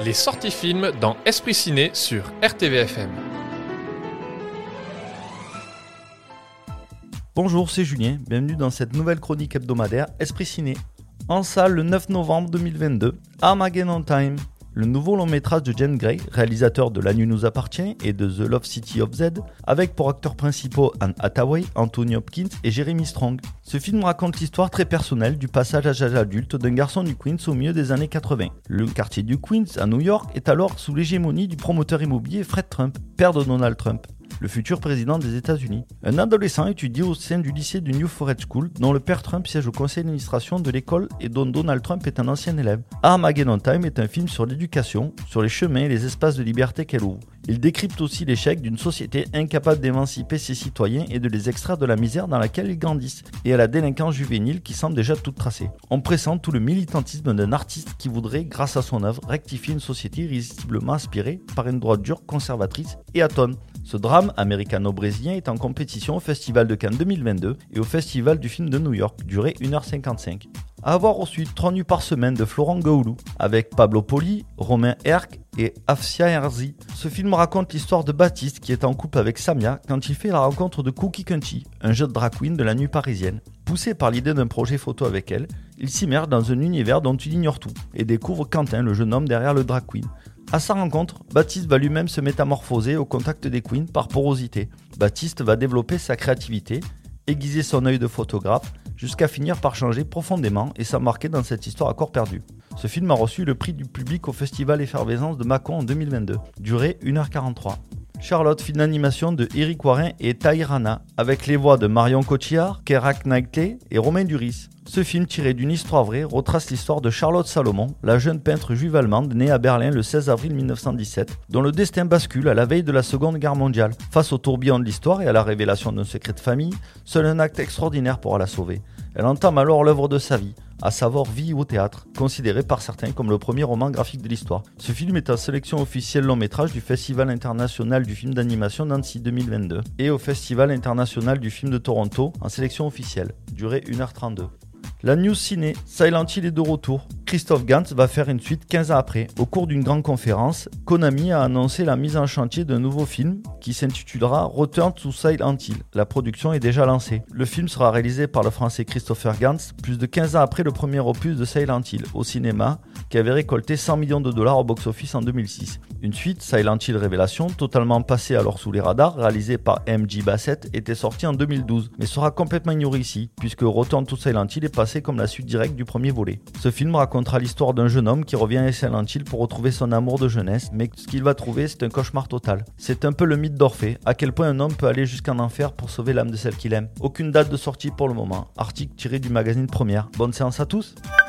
Les sorties films dans Esprit Ciné sur RTVFM. Bonjour, c'est Julien, bienvenue dans cette nouvelle chronique hebdomadaire Esprit Ciné. En salle le 9 novembre 2022, Armageddon Time, le nouveau long métrage de James Gray, réalisateur de La Nuit nous appartient et de The Love City of Z, avec pour acteurs principaux Anne Hathaway, Anthony Hopkins et Jeremy Strong. Ce film raconte l'histoire très personnelle du passage à l'âge adulte d'un garçon du Queens au milieu des années 80. Le quartier du Queens, à New York, est alors sous l'hégémonie du promoteur immobilier Fred Trump, père de Donald Trump, le futur président des États-Unis. Un adolescent étudie au sein du lycée du New Forest School, dont le père Trump siège au conseil d'administration de l'école et dont Donald Trump est un ancien élève. Armageddon Time est un film sur l'éducation, sur les chemins et les espaces de liberté qu'elle ouvre. Il décrypte aussi l'échec d'une société incapable d'émanciper ses citoyens et de les extraire de la misère dans laquelle ils grandissent, et à la délinquance juvénile qui semble déjà toute tracée. On pressent tout le militantisme d'un artiste qui voudrait, grâce à son œuvre, rectifier une société irrésistiblement aspirée par une droite dure, conservatrice et atone. Ce drame américano-brésilien est en compétition au Festival de Cannes 2022 et au Festival du film de New York, durée 1h55. À voir ensuite 3 nuits par semaine de Florent Gaoulou, avec Pablo Poli, Romain Herc et Afsia Herzi. Ce film raconte l'histoire de Baptiste qui est en couple avec Samia quand il fait la rencontre de Cookie Cunchi, un jeune drag queen de la nuit parisienne. Poussé par l'idée d'un projet photo avec elle, il s'immerge dans un univers dont il ignore tout et découvre Quentin, le jeune homme derrière le drag queen. À sa rencontre, Baptiste va lui-même se métamorphoser au contact des queens par porosité. Baptiste va développer sa créativité, aiguiser son œil de photographe, jusqu'à finir par changer profondément et s'embarquer dans cette histoire à corps perdu. Ce film a reçu le prix du public au Festival Effervescence de Mâcon en 2022, durée 1h43. Charlotte, film d'animation de Eric Warin et Tahir Rana, avec les voix de Marion Cotillard, Keira Knightley et Romain Duris. Ce film, tiré d'une histoire vraie, retrace l'histoire de Charlotte Salomon, la jeune peintre juive allemande née à Berlin le 16 avril 1917, dont le destin bascule à la veille de la Seconde Guerre mondiale. Face au tourbillon de l'histoire et à la révélation d'un secret de famille, seul un acte extraordinaire pourra la sauver. Elle entame alors l'œuvre de sa vie, à savoir Vie au théâtre, considéré par certains comme le premier roman graphique de l'histoire. Ce film est en sélection officielle long métrage du Festival international du film d'animation d'Annecy 2022 et au Festival international du film de Toronto en sélection officielle, durée 1h32. La news ciné, Silent Hill est de retour. Christophe Gans va faire une suite 15 ans après. Au cours d'une grande conférence, Konami a annoncé la mise en chantier d'un nouveau film qui s'intitulera Return to Silent Hill. La production est déjà lancée. Le film sera réalisé par le français Christopher Gans, plus de 15 ans après le premier opus de Silent Hill au cinéma, qui avait récolté 100 millions de dollars au box-office en 2006. Une suite, Silent Hill Révélation, totalement passée alors sous les radars, réalisée par M.J. Bassett, était sortie en 2012, mais sera complètement ignorée ici, puisque Return to Silent Hill est passé comme la suite directe du premier volet. Ce film racontera l'histoire d'un jeune homme qui revient à Silent Hill pour retrouver son amour de jeunesse, mais ce qu'il va trouver, c'est un cauchemar total. C'est un peu le mythe d'Orphée, à quel point un homme peut aller jusqu'en enfer pour sauver l'âme de celle qu'il aime. Aucune date de sortie pour le moment. Article tiré du magazine Première. Bonne séance à tous.